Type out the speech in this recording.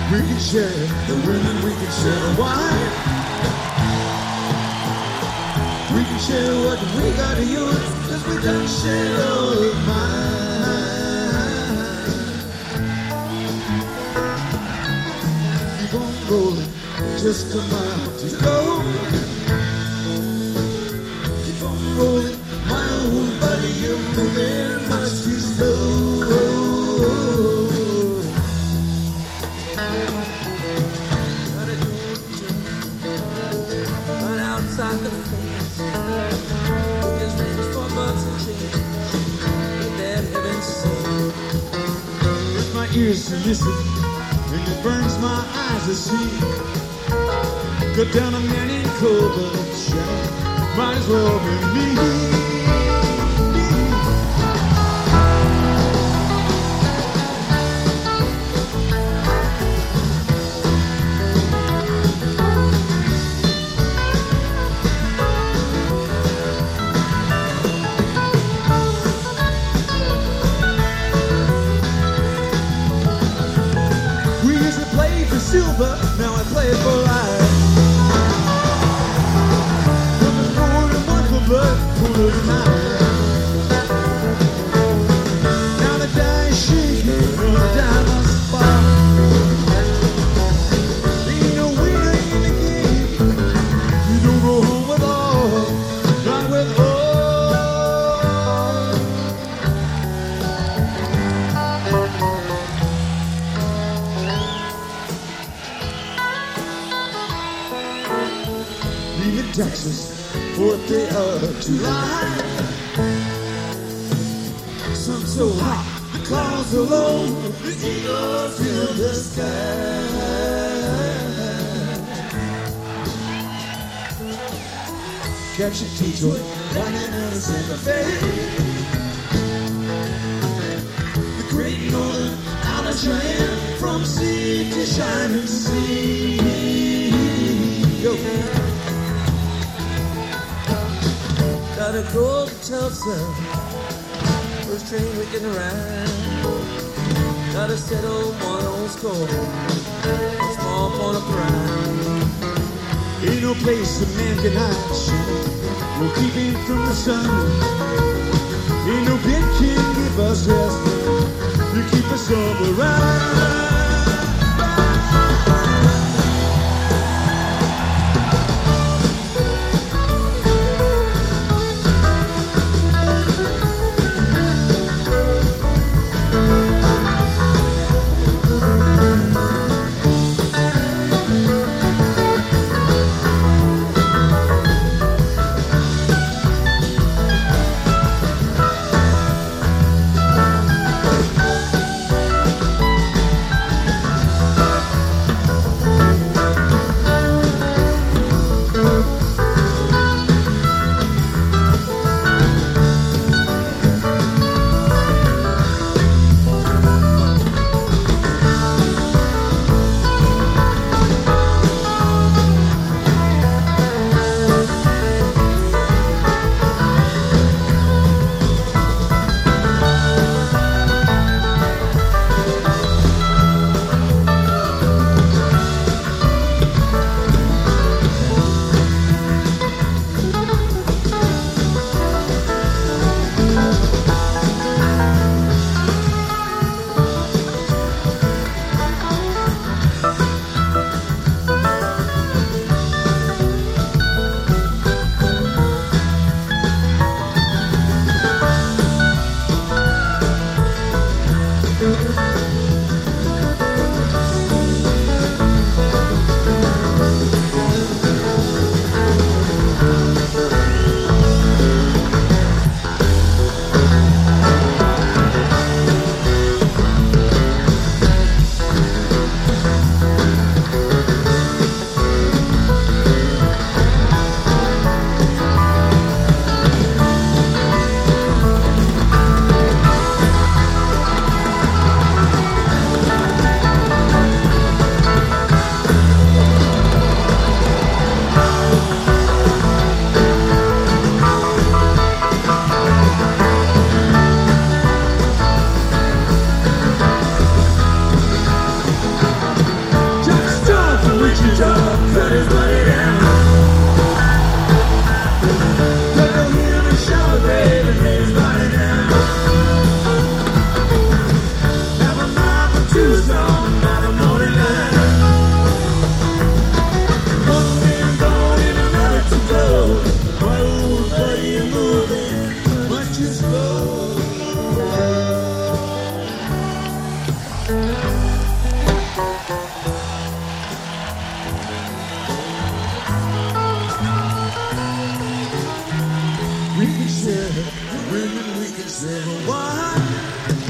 We can share the women, we can share the wine. We can share what we got to use, cause we don't share all of mine. Keep on rolling, just a mile to go. Keep on rolling, my old buddy, you're moving much too slow. Outside the fence, his name's for months and change, but that heaven's seen. Hurts my ears to listen, and it burns my eyes to see. Go down a man in cold, but it's shallow, might as well be me. Silver, now I play it for life. From the morning, one for blood, full of the night. Now the die is shaking, and the die must fall. Ain't no winner in the game. You don't go home with all, not with all. Texas, 4th day of July. Sun so hot, the clouds are low, the eagles fill the sky. Catch a Detroit, running out of Santa Fe. The great northern out of Cheyenne, from sea to shining sea. Yo. Gotta go to Tulsa, first train we can ride. Gotta settle one old score, a small point of pride. Ain't no place a man can hide, no keeping from the sun. Ain't no bed can give us rest, you keep us all around. We can share, women, we can share a wine.